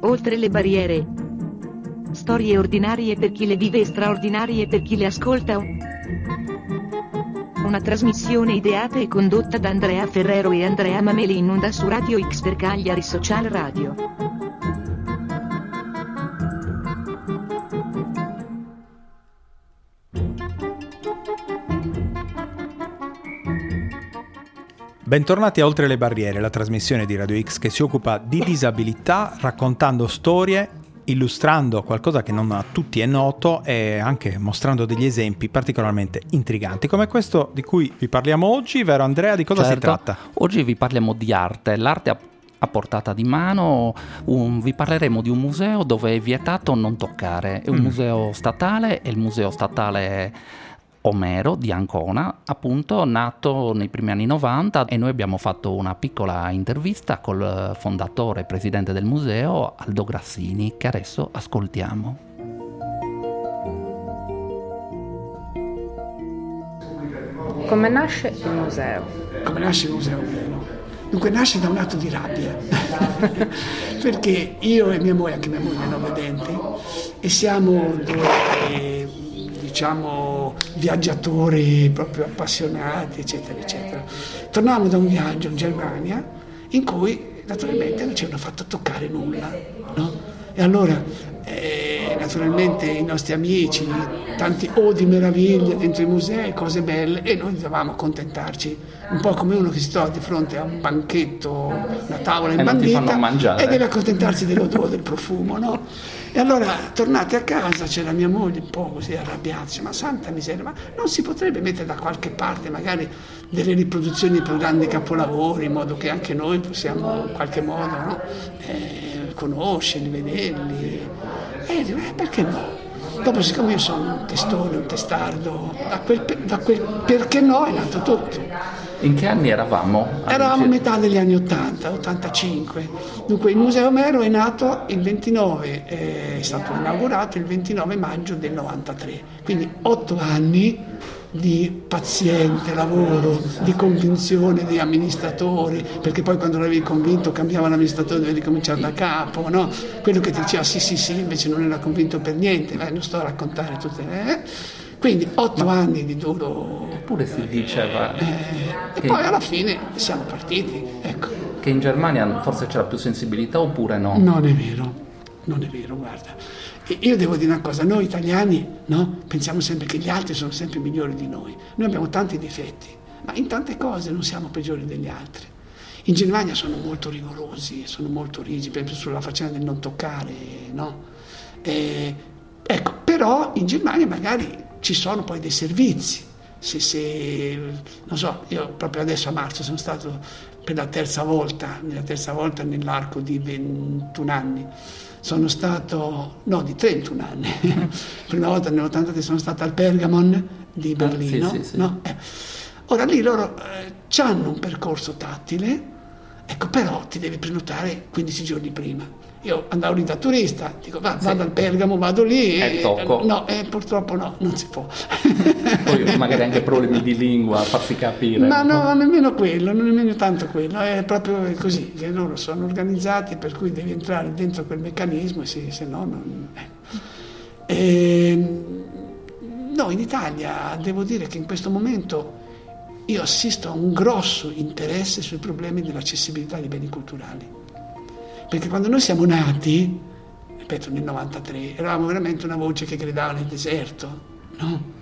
Oltre le barriere. Storie ordinarie per chi le vive e straordinarie per chi le ascolta. Una trasmissione ideata e condotta da Andrea Ferrero e Andrea Mameli in onda su Radio X per Cagliari Social Radio. Bentornati a Oltre le barriere, la trasmissione di Radio X che si occupa di disabilità, raccontando storie, illustrando qualcosa che non a tutti è noto e anche mostrando degli esempi particolarmente intriganti, come questo di cui vi parliamo oggi, vero Andrea? Di cosa si tratta? Oggi vi parliamo di arte, l'arte a portata di mano. Vi parleremo di un museo dove è vietato non toccare, è un museo statale, è il museo statale Omero di Ancona, appunto nato nei primi anni 90, e noi abbiamo fatto una piccola intervista col fondatore e presidente del museo, Aldo Grassini, che adesso ascoltiamo. Come nasce il museo? Come nasce il museo Omero? Dunque nasce da un atto di rabbia, perché io e mia moglie, anche mia moglie è non vedente, e siamo diciamo viaggiatori proprio appassionati, eccetera eccetera. Tornavamo da un viaggio in Germania in cui naturalmente non ci hanno fatto toccare nulla, no? E allora naturalmente i nostri amici, tanti di meraviglia dentro i musei, cose belle, e noi dovevamo accontentarci un po' come uno che si trova di fronte a un banchetto, una tavola imbandita e deve accontentarsi dell'odore, del profumo, no? E allora, tornati a casa, c'era mia moglie un po' così arrabbiata, dice, ma santa miseria, ma non si potrebbe mettere da qualche parte magari delle riproduzioni di più grandi capolavori, in modo che anche noi possiamo in qualche modo, no? Conoscerli, vederli. E dico, perché no? Dopo, siccome io sono un testone, un testardo, da quel perché no è nato tutto. In che anni eravamo? Eravamo a metà degli anni 80, 85. Dunque il Museo Omero è nato il 29, è stato inaugurato il 29 maggio del 93. Quindi 8 anni di paziente lavoro, di convinzione di amministratori, perché poi quando l'avevi convinto cambiava l'amministratore, dovevi ricominciare da capo, no? Quello che ti diceva sì, invece non era convinto per niente, non sto a raccontare tutte le... Quindi 8 anni di duro... Eppure si diceva... E poi alla fine siamo partiti, ecco. Che in Germania forse c'era più sensibilità oppure no? Non è vero, guarda. Io devo dire una cosa, noi italiani, no? Pensiamo sempre che gli altri sono sempre migliori di noi. Noi abbiamo tanti difetti, ma in tante cose non siamo peggiori degli altri. In Germania sono molto rigorosi, sono molto rigidi, per esempio sulla faccenda del non toccare, no? Ecco, però in Germania magari ci sono poi dei servizi. Se non so, io proprio adesso a marzo sono stato per la terza volta nell'arco di 21 anni. Sono stato, di 31 anni. Prima volta nell'83 sono stato al Pergamon di Berlino. Sì. No? Ora lì loro hanno un percorso tattile, ecco, però ti devi prenotare 15 giorni prima. Io andavo lì da turista, dico vado al Pergamo, vado lì e tocco. No, purtroppo no, non si può. Poi magari anche problemi di lingua, farsi capire. Ma no, nemmeno quello, non nemmeno tanto quello, è proprio così, che loro sono organizzati, per cui devi entrare dentro quel meccanismo, se no non... No, in Italia devo dire che in questo momento io assisto a un grosso interesse sui problemi dell'accessibilità dei beni culturali. Perché quando noi siamo nati, ripeto nel 93, eravamo veramente una voce che gridava nel deserto, no?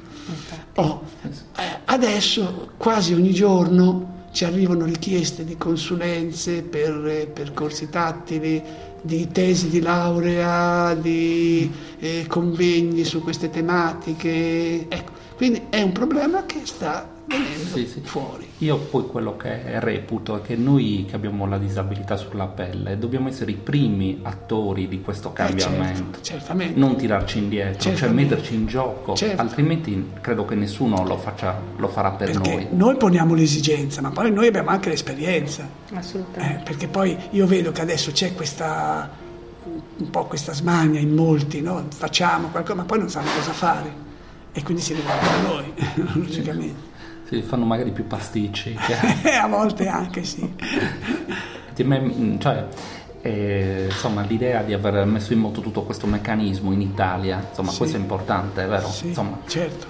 Adesso quasi ogni giorno ci arrivano richieste di consulenze per percorsi tattili, di tesi di laurea, di convegni su queste tematiche. Ecco, quindi è un problema che sta venendo fuori. Io poi quello che reputo è che noi che abbiamo la disabilità sulla pelle dobbiamo essere i primi attori di questo cambiamento, certamente. Non tirarci indietro, cioè metterci in gioco, altrimenti credo che nessuno lo farà per perché noi. Noi poniamo l'esigenza, ma poi noi abbiamo anche l'esperienza. Assolutamente. Perché poi io vedo che adesso c'è un po' questa smania in molti, no? Facciamo qualcosa, ma poi non sanno cosa fare e quindi si rivolgono a noi, logicamente. Sì, fanno magari più pasticci. A volte anche sì. insomma, l'idea di aver messo in moto tutto questo meccanismo in Italia, insomma, Sì. questo è importante, vero? Sì, Insomma, certo.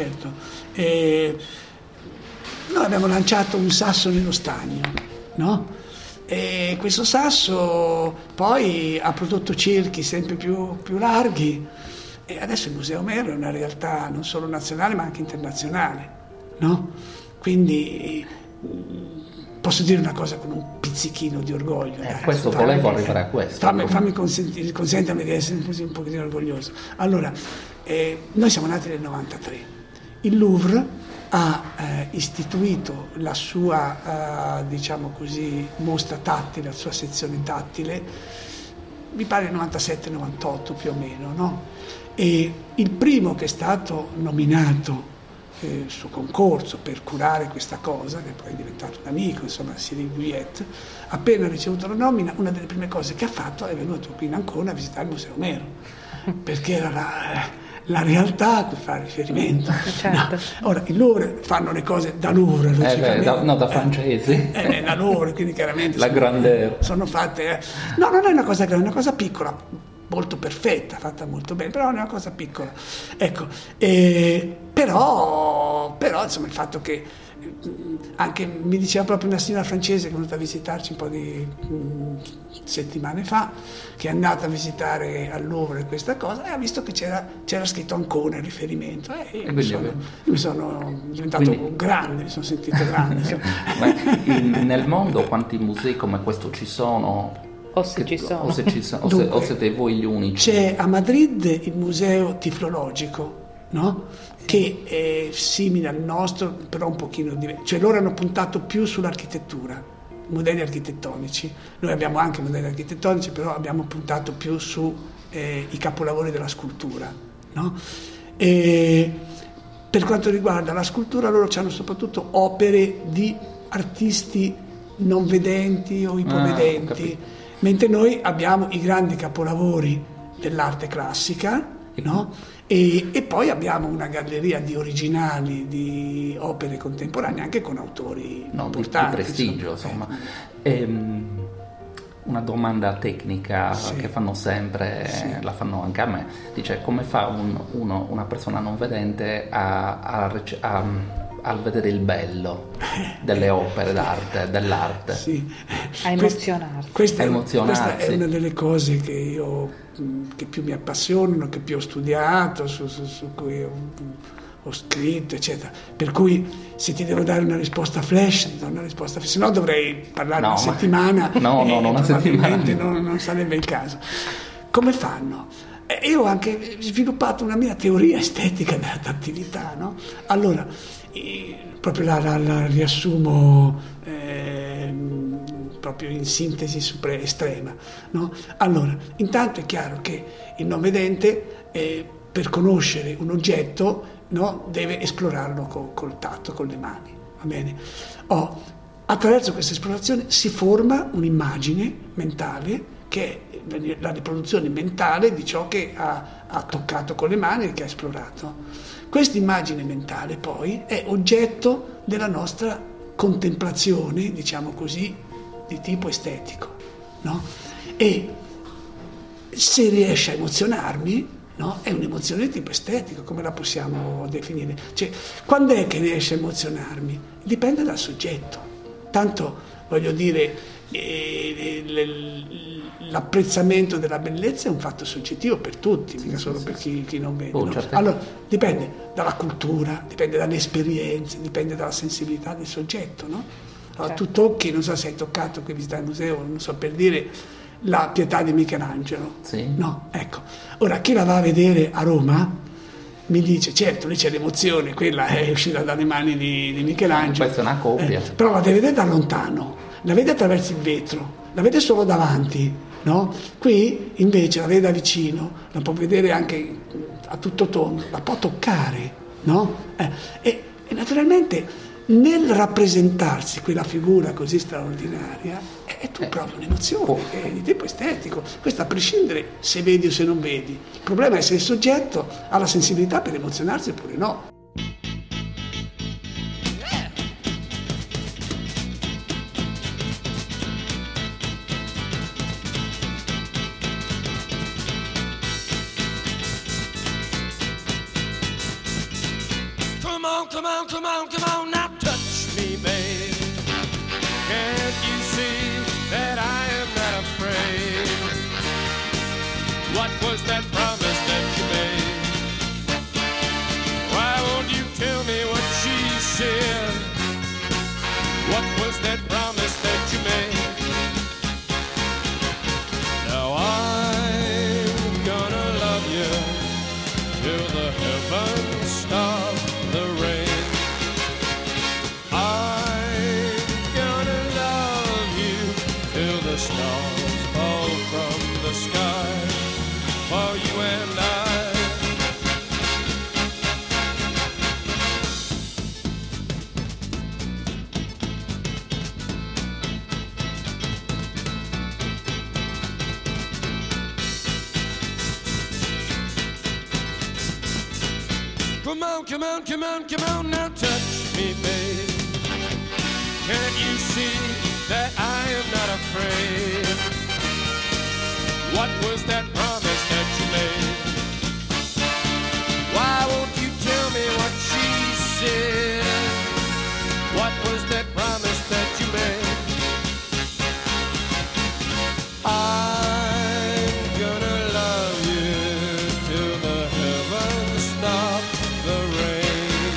Noi abbiamo lanciato un sasso nello stagno, no? E questo sasso poi ha prodotto cerchi sempre più larghi e adesso il Museo Omero è una realtà non solo nazionale ma anche internazionale, no? Quindi posso dire una cosa con un pizzichino di orgoglio. Dai, questo volevo arrivare a questo. Fammi consentami di essere così un pochettino orgoglioso. Allora, noi siamo nati nel 93. Il Louvre ha istituito la sua, diciamo così, mostra tattile, la sua sezione tattile, mi pare 97-98 più o meno, no? E il primo che è stato nominato su concorso per curare questa cosa, che poi è diventato un amico, insomma, Cyril Guyet, appena ricevuto la nomina, una delle prime cose che ha fatto è venuto qui in Ancona a visitare il Museo Omero, perché era la realtà a cui fa riferimento. Certo. No. Ora, il Louvre fanno le cose da Louvre, da francesi. Da Louvre, quindi chiaramente La grandeur. sono fatte. No, non è una cosa grande, è una cosa piccola, molto perfetta, fatta molto bene, però è una cosa piccola. Ecco, però insomma il fatto che anche mi diceva proprio una signora francese che è venuta a visitarci un po' di settimane fa, che è andata a visitare al Louvre questa cosa e ha visto che c'era scritto Ancona il riferimento io mi sono diventato grande, mi sono sentito grande. Nel mondo quanti musei come questo ci sono? O se ci sono. O siete voi gli unici? C'è a Madrid il museo tiflologico, no? Che è simile al nostro, però un pochino diverso. Cioè loro hanno puntato più sull'architettura, modelli architettonici. Noi abbiamo anche modelli architettonici, però abbiamo puntato più su i capolavori della scultura, no? E per quanto riguarda la scultura, loro hanno soprattutto opere di artisti non vedenti o ipovedenti, mentre noi abbiamo i grandi capolavori dell'arte classica, no? E poi abbiamo una galleria di originali, di opere contemporanee, anche con autori importanti. Di prestigio, insomma. Una domanda tecnica che fanno sempre, la fanno anche a me, dice come fa una persona non vedente al vedere il bello delle opere d'arte, dell'arte? Sì. A emozionarsi. Questa è una delle cose che più mi appassionano, che più ho studiato, su cui ho scritto, eccetera. Per cui se ti devo dare una risposta flash, do una risposta flash, se no dovrei parlare una settimana. Una settimana. Non sarebbe il caso. Come fanno? Io ho anche sviluppato una mia teoria estetica della tattilità, no? Allora, proprio la riassumo proprio in sintesi estrema, no? Allora, intanto è chiaro che il non vedente per conoscere un oggetto, no, deve esplorarlo col tatto, con le mani, va bene? Attraverso questa esplorazione si forma un'immagine mentale che è la riproduzione mentale di ciò che ha toccato con le mani e che ha esplorato. Questa immagine mentale poi è oggetto della nostra contemplazione, diciamo così, di tipo estetico, no? E se riesce a emozionarmi, no? È un'emozione di tipo estetico, come la possiamo definire? Cioè, quando è che riesce a emozionarmi? Dipende dal soggetto. Tanto, voglio dire, l'apprezzamento della bellezza è un fatto soggettivo per tutti, mica solo per chi non vede. No? Certo. Allora, dipende dalla cultura, dipende dalle esperienze, dipende dalla sensibilità del soggetto, no? Allora, tu tocchi, non so se hai toccato qui visitare il museo, non so, per dire la Pietà di Michelangelo. Sì. No, ecco. Ora, chi la va a vedere a Roma mi dice, certo, lì c'è l'emozione, quella è uscita dalle mani di Michelangelo. Questa è una copia. Però la deve vedere da lontano, la vede attraverso il vetro, la vede solo davanti, no? Qui invece la vede da vicino, la può vedere anche a tutto tondo, la può toccare, no? E naturalmente nel rappresentarsi quella figura così straordinaria è tu proprio un'emozione, è di tipo estetico, questo a prescindere se vedi o se non vedi. Il problema è se il soggetto ha la sensibilità per emozionarsi oppure no. Come on, come on, come on, come on, now touch me, babe. Can't you see that I am not afraid? What was that promise that you made? Why won't you tell me what she said? What was that promise that you made? Now I'm gonna love you till the heavens stop the rain. I'm gonna love you till the stars fall from the sky for you and I. Come on, come on, come on, come on, now touch me, babe. Can't you see that I am not afraid? What was that promise that you made? Why won't you tell me what she said? What was that promise that you made? I'm gonna love you till the heavens stop the rain.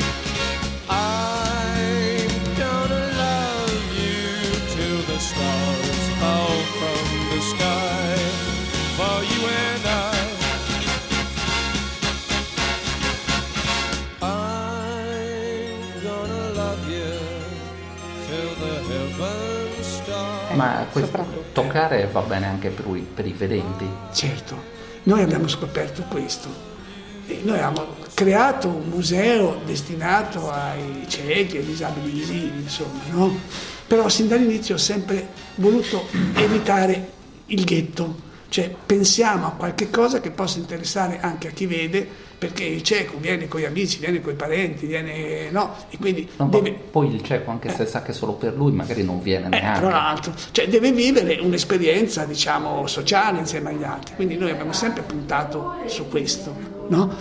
I'm gonna love you till the stars fall from the sky for you and I. I'm gonna love you till the heavens stop. Ma toccare va bene anche per i vedenti? Certo, noi abbiamo scoperto questo. E noi abbiamo creato un museo destinato ai ciechi, ai disabili visivi, insomma, no? Però sin dall'inizio ho sempre voluto evitare il ghetto, cioè pensiamo a qualche cosa che possa interessare anche a chi vede, perché il cieco viene con gli amici, viene con i parenti, viene, no? E quindi deve... Poi il cieco, anche se sa che solo per lui, magari non viene neanche. Tra l'altro, cioè deve vivere un'esperienza, diciamo, sociale insieme agli altri, quindi noi abbiamo sempre puntato su questo, no?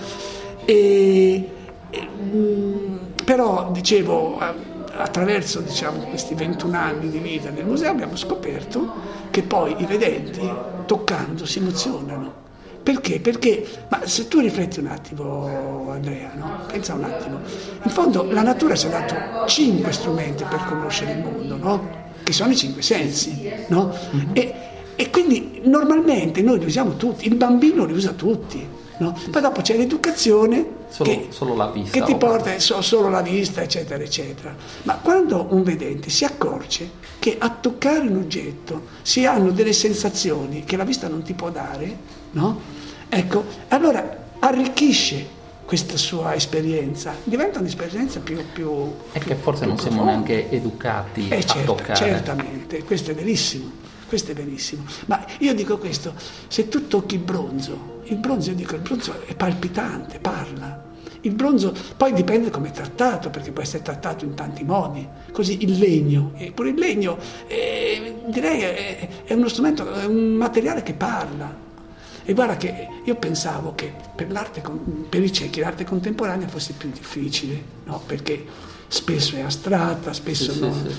Però, dicevo, attraverso, diciamo, questi 21 anni di vita nel museo abbiamo scoperto che poi i vedenti, toccando, si emozionano. Perché? Perché, ma se tu rifletti un attimo, Andrea, no? Pensa un attimo, in fondo la natura ci ha dato 5 strumenti per conoscere il mondo, no? Che sono i 5 sensi, no? E quindi normalmente noi li usiamo tutti, il bambino li usa tutti, no? Poi dopo c'è l'educazione solo la vista, che ti porta solo la vista, eccetera, eccetera. Ma quando un vedente si accorge che a toccare un oggetto si hanno delle sensazioni che la vista non ti può dare, no? Ecco, allora arricchisce questa sua esperienza, diventa un'esperienza più è che forse più non siamo neanche educati a toccare. Certamente, questo è verissimo, ma io dico questo, se tu tocchi il bronzo è palpitante, parla. Il bronzo poi dipende come è trattato, perché può essere trattato in tanti modi. Così il legno, eppure il legno direi è uno strumento, è un materiale che parla. E guarda che io pensavo che per i ciechi l'arte contemporanea fosse più difficile, no? Perché spesso è astratta, spesso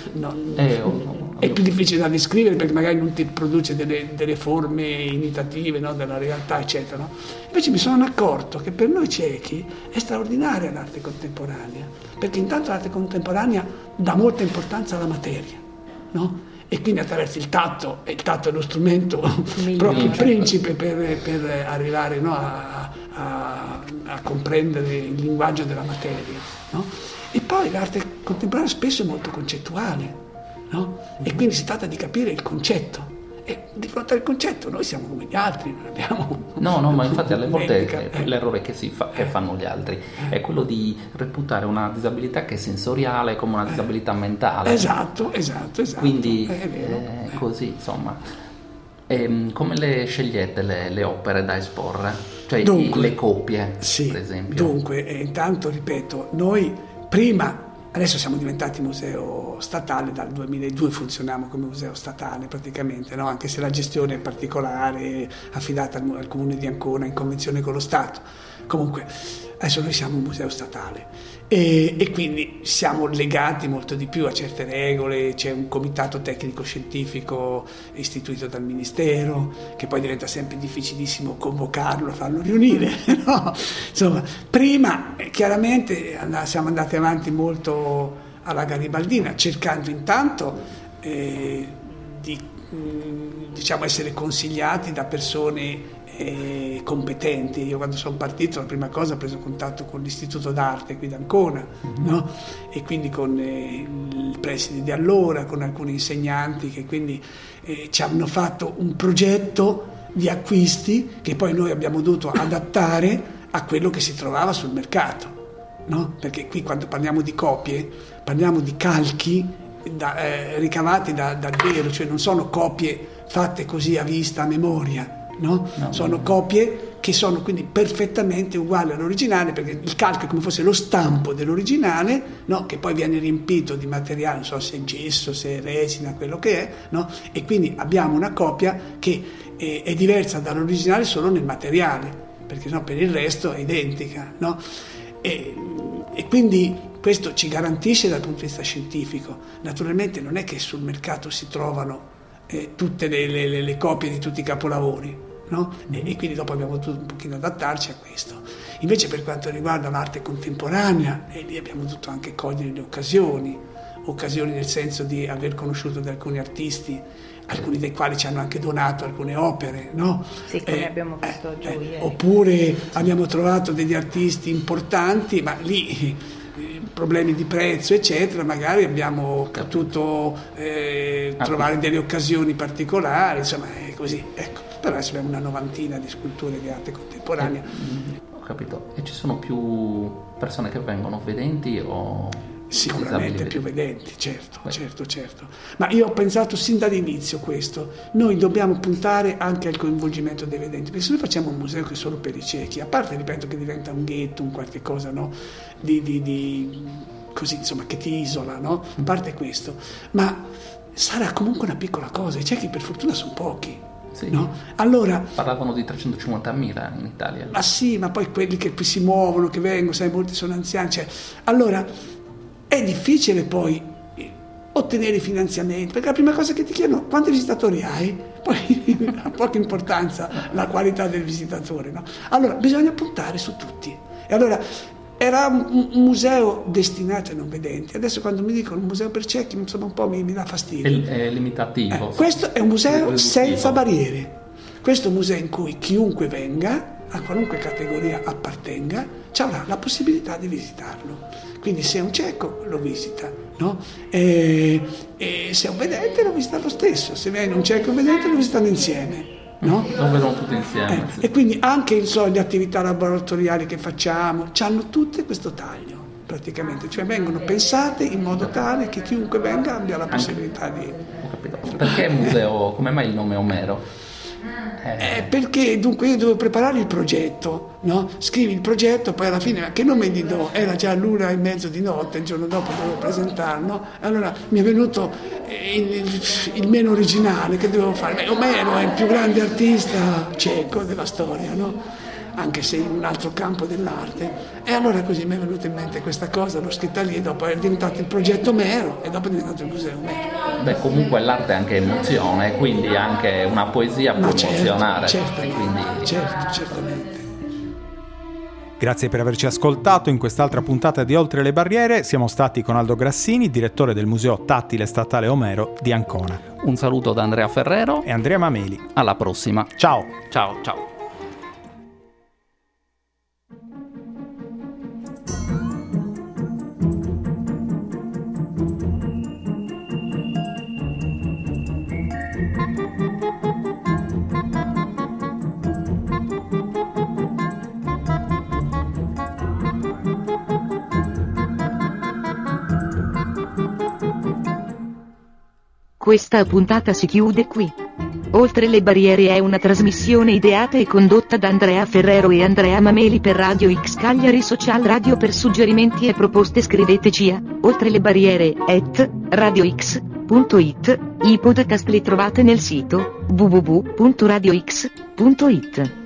è più difficile da descrivere, perché magari non ti produce delle forme imitative, no? Della realtà, eccetera, no? Invece mi sono accorto che per noi ciechi è straordinaria l'arte contemporanea, perché intanto l'arte contemporanea dà molta importanza alla materia, no? E quindi attraverso il tatto, e il tatto è lo strumento proprio il principe per arrivare, no, a comprendere il linguaggio della materia, no? E poi l'arte contemporanea spesso è molto concettuale, no? E quindi si tratta di capire il concetto. E di fronte al concetto noi siamo come gli altri, non abbiamo... No, ma infatti alle volte l'errore che fanno gli altri è quello di reputare una disabilità che è sensoriale come una disabilità mentale. Esatto. Quindi è così, insomma. Come le scegliete le opere da esporre? Cioè dunque, le copie, per esempio? Dunque, intanto ripeto, noi prima... Adesso siamo diventati museo statale, dal 2002 funzioniamo come museo statale praticamente, no? Anche se la gestione è particolare, affidata al Comune di Ancona in convenzione con lo Stato. Comunque, adesso noi siamo un museo statale e quindi siamo legati molto di più a certe regole. C'è un comitato tecnico-scientifico istituito dal Ministero, che poi diventa sempre difficilissimo convocarlo, farlo riunire, no? Insomma, prima chiaramente siamo andati avanti molto alla garibaldina, cercando intanto di diciamo essere consigliati da persone competenti. Io quando sono partito la prima cosa ho preso contatto con l'Istituto d'Arte qui d'Ancona, no? E quindi con il preside di allora, con alcuni insegnanti che quindi ci hanno fatto un progetto di acquisti che poi noi abbiamo dovuto adattare a quello che si trovava sul mercato, no? Perché qui quando parliamo di copie parliamo di calchi ricavati dal vero, cioè non sono copie fatte così a vista, a memoria, no? Sono copie che sono quindi perfettamente uguali all'originale, perché il calco è come fosse lo stampo dell'originale, no? Che poi viene riempito di materiale, non so se è gesso, se è resina, quello che è, no? E quindi abbiamo una copia che è diversa dall'originale solo nel materiale, perché no, per il resto è identica, no? E quindi questo ci garantisce dal punto di vista scientifico. Naturalmente non è che sul mercato si trovano tutte le copie di tutti i capolavori, no? E quindi dopo abbiamo dovuto un pochino adattarci a questo. Invece per quanto riguarda l'arte contemporanea, lì abbiamo dovuto anche cogliere le occasioni nel senso di aver conosciuto di alcuni artisti, alcuni dei quali ci hanno anche donato alcune opere, no? Sì, come abbiamo visto giù ieri. Oppure abbiamo trovato degli artisti importanti, ma lì problemi di prezzo eccetera, magari abbiamo potuto trovare delle occasioni particolari, insomma è così, ecco. Però adesso abbiamo una novantina di sculture di arte contemporanea. Ho capito. E ci sono più persone che vengono vedenti o sicuramente più vedenti, certo. Ma io ho pensato sin dall'inizio questo: noi dobbiamo puntare anche al coinvolgimento dei vedenti, perché se noi facciamo un museo che è solo per i ciechi, a parte ripeto che diventa un ghetto, un qualche cosa, no? Di così, insomma, che ti isola, no? A parte questo, ma sarà comunque una piccola cosa. I ciechi per fortuna sono pochi. Sì. No? Allora, parlavano di 350.000 in Italia. Ma sì, ma poi quelli che qui si muovono, che vengono, sai, molti sono anziani, cioè, allora è difficile poi ottenere i finanziamenti, perché la prima cosa che ti chiedono: quanti visitatori hai? Poi ha poca importanza la qualità del visitatore, no? Allora bisogna puntare su tutti. E allora era un museo destinato ai non vedenti. Adesso quando mi dicono un museo per ciechi, insomma, un po' mi dà fastidio. È limitativo. Questo è un museo senza barriere. Questo è un museo in cui chiunque venga, a qualunque categoria appartenga, avrà la possibilità di visitarlo. Quindi se è un cieco lo visita, no? E se è un vedente lo visita lo stesso. Se viene un cieco e un vedente lo visitano insieme. No? Lo vedono tutti insieme. Sì. E quindi anche le attività laboratoriali che facciamo hanno tutte questo taglio praticamente, cioè vengono pensate in modo tale che chiunque venga abbia la possibilità di... Ho capito. Perché museo? Come mai il nome Omero? Perché dunque io dovevo preparare il progetto, no? Scrivi il progetto, poi alla fine che nome gli do? Era già l'1:30 di notte, il giorno dopo dovevo presentarlo, allora mi è venuto il meno originale che dovevo fare. Omero è il più grande artista cieco della storia, no? Anche se in un altro campo dell'arte, e allora così mi è venuta in mente questa cosa, l'ho scritta lì, dopo è diventato il progetto Omero e dopo è diventato il museo Omero. Beh, comunque l'arte è anche emozione, quindi anche una poesia può emozionare. Certamente. Grazie per averci ascoltato in quest'altra puntata di Oltre le Barriere. Siamo stati con Aldo Grassini, direttore del Museo Tattile Statale Omero di Ancona. Un saluto da Andrea Ferrero e Andrea Mameli. Alla prossima. Ciao. Ciao. Questa puntata si chiude qui. Oltre le barriere è una trasmissione ideata e condotta da Andrea Ferrero e Andrea Mameli per Radio X Cagliari Social Radio. Per suggerimenti e proposte scriveteci a oltrelebarriere@radiox.it. I podcast li trovate nel sito www.radiox.it.